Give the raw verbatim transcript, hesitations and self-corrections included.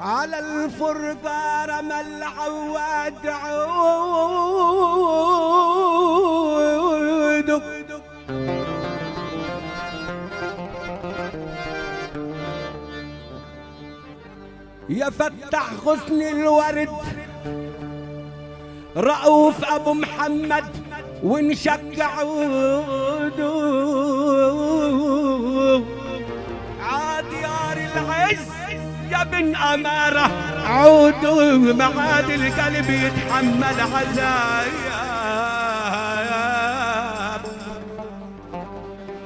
على الفرقة رمى العواد عوده يفتح غصن الورد رؤوف ابو محمد ونشجع عوده عاديار العز يا بن اماره عودوا معاد القلب يتحمل عزايا